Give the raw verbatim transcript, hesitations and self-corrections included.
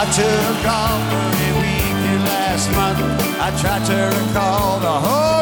I took off for a weekend last month. I tried to recall the whole